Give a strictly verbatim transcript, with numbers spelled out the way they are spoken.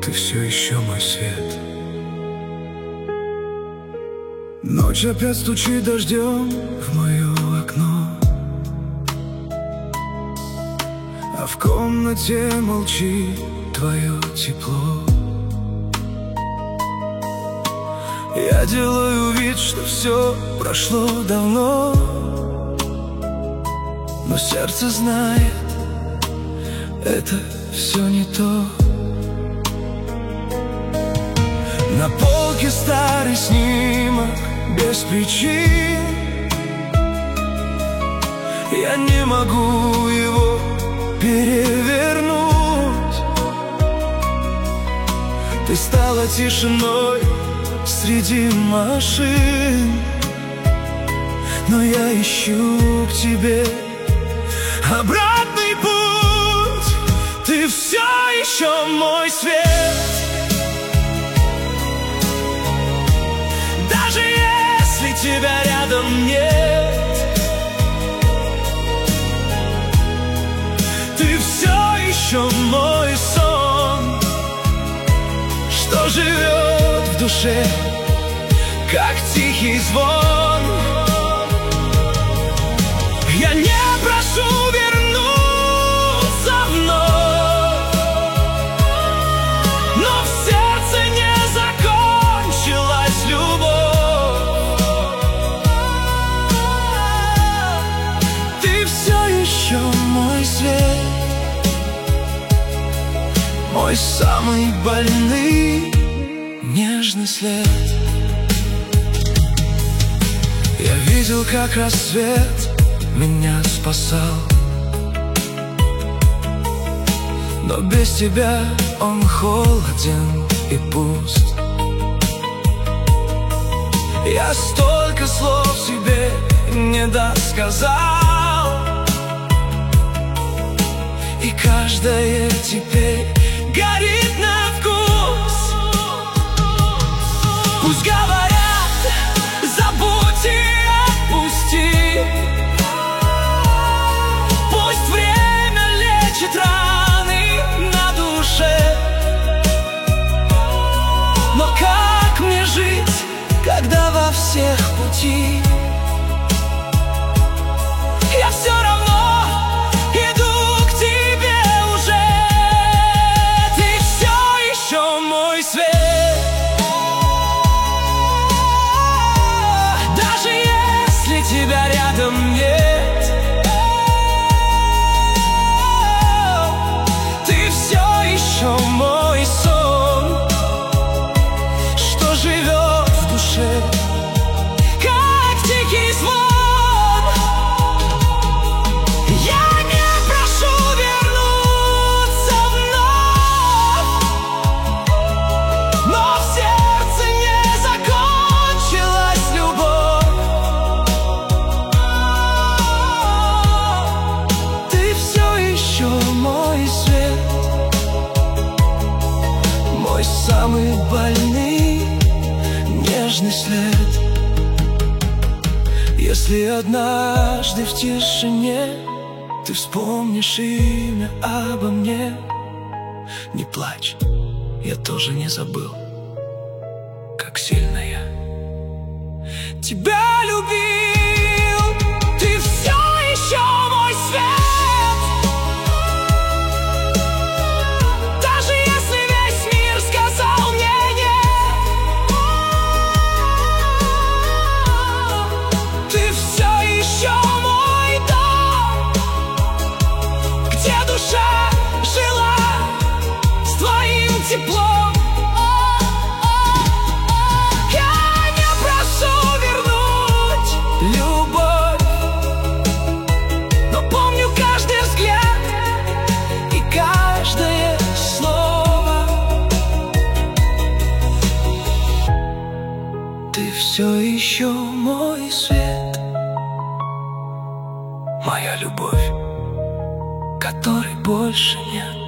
ты все еще мой свет. Ночь опять стучит дождем в мое окно, а в комнате молчит твое тепло. Я делаю вид, что все прошло давно, но сердце знает, это все не то. На полке старый снимок без причин, я не могу его перевернуть. Ты стала тишиной среди машин, но я ищу к тебе обратный путь. Ты все еще мой свет. Даже если тебя рядом нет, ты все еще мой сон, что живет в душе, как тихий звон. Я не прошу вернуться вновь, но в сердце не закончилась любовь. Ты все еще мой свет, мой самый больный нежный след. Я видел, как рассвет меня спасал, но без тебя он холоден и пуст. Я столько слов себе не досказал, и каждое теперь горит на вкус. Пусть говорят, забудь и отпусти, пусть время лечит раны на душе. Но как мне жить, когда во всех пути я все равно иду к тебе уже? Ты все еще мой свет. Даже если тебя рядом нет, ты все еще мой сон, что живет в душе, как тихий звон. Я не прошу вернуться вновь, но в сердце не закончилась любовь. Ты все еще мой свет, мой самый больный нежный след. Если однажды в тишине ты вспомнишь имя обо мне, не плачь, я тоже не забыл, как сильно я тебя любил. Ты все еще мой свет, даже если весь мир сказал мне нет. Ты все еще мой дом, где душа жила с твоим теплом. Я не прошу вернуть любовь, но помню каждый взгляд и каждое слово. Ты все еще мой свет, моя любовь, которой больше нет.